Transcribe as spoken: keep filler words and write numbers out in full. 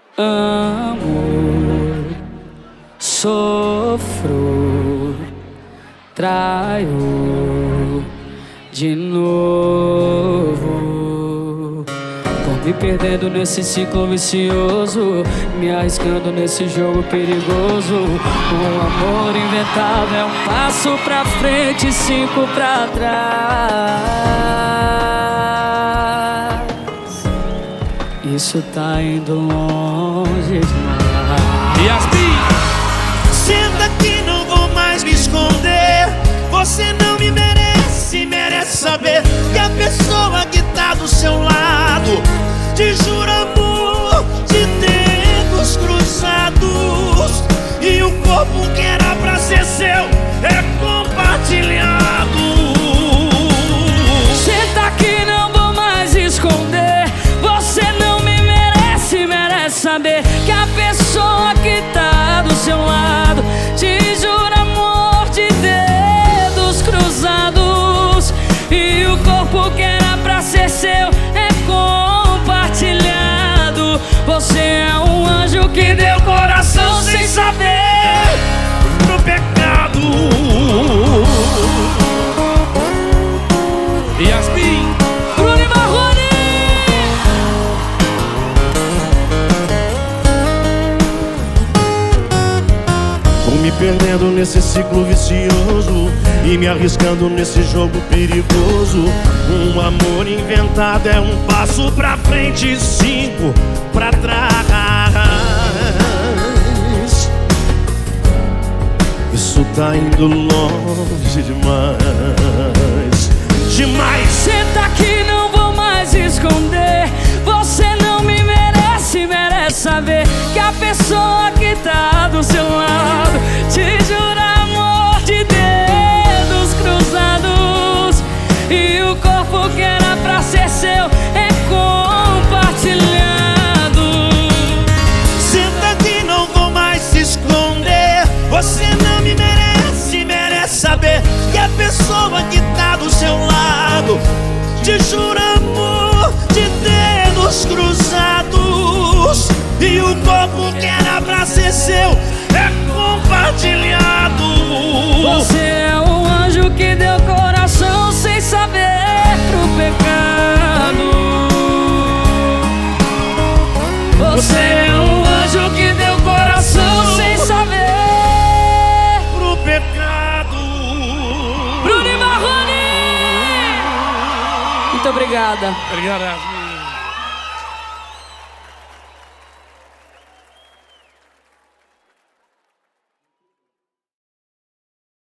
Amo, sofro, traio de novo. Tô me perdendo nesse ciclo vicioso, me arriscando nesse jogo perigoso. Um amor inventado é um passo pra frente e cinco pra trás. Isso tá indo longe demais. Yasmin! Senta aqui, não vou mais me esconder. Você não me merece, merece saber que a pessoa que tá do seu lado te jura amor de dedos cruzados, e o corpo que era pra ser seu é compartilhado. Senta aqui, não vou mais esconder. Você não me merece, merece saber que a pessoa que tá do seu lado te jura amor de dedos cruzados, e o corpo que era pra ser seu é compartilhado. Você é um anjo que deu coração sem saber pro pecado. Yasmin! Bruno e Marrone! Tô me perdendo nesse ciclo vicioso e me arriscando nesse jogo perigoso. Um amor inventado é um passo pra frente e cinco pra trás. Isso tá indo longe demais, demais. Senta aqui, não vou mais esconder. Você não me merece, merece saber que a pessoa que tá do seu lado te jura amor de dedos cruzados, e o corpo que era pra ser seu é compartilhado. Senta aqui, não vou mais se esconder. Você não me merece, merece saber que a pessoa que tá do seu lado te jura amor de dedos cruzados, e o corpo que era pra ser seu é compartilhado. Você é um anjo que deu coração sem saber pro pecado. Você é um anjo que deu coração sem saber pro pecado. Bruno e Marrone! Muito obrigada. Obrigado, Yasmin.